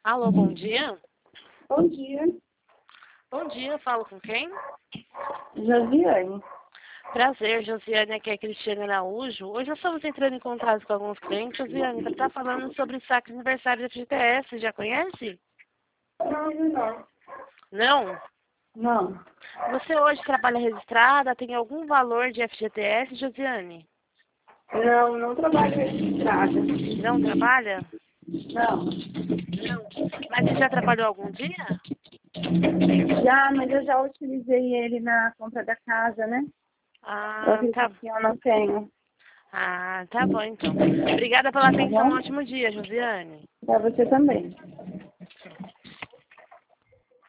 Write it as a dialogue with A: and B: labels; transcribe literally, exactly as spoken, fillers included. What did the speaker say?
A: Alô, bom dia.
B: Bom dia,
A: Bom dia, falo com quem?
B: Josiane.
A: Prazer, Josiane, aqui é a Cristiane Araújo. Hoje nós estamos entrando em contato com alguns clientes, Josiane, para estar falando sobre o saque de aniversário da F G T S. Já conhece?
B: Não, não.
A: Não?
B: Não,
A: Você hoje trabalha registrada? Tem algum valor de F G T S, Josiane?
B: não, não trabalho registrada.
A: Não trabalha?
B: Não.
A: Não. Mas você já trabalhou algum dia?
B: Já, mas eu já utilizei ele na compra da casa, né? Eu
A: Ah,
B: acredito
A: tá.
B: que eu não tenho.
A: Ah, tá bom então. Obrigada pela
B: Tá
A: atenção. Um
B: bom?
A: ótimo dia, Josiane.
B: Pra você também.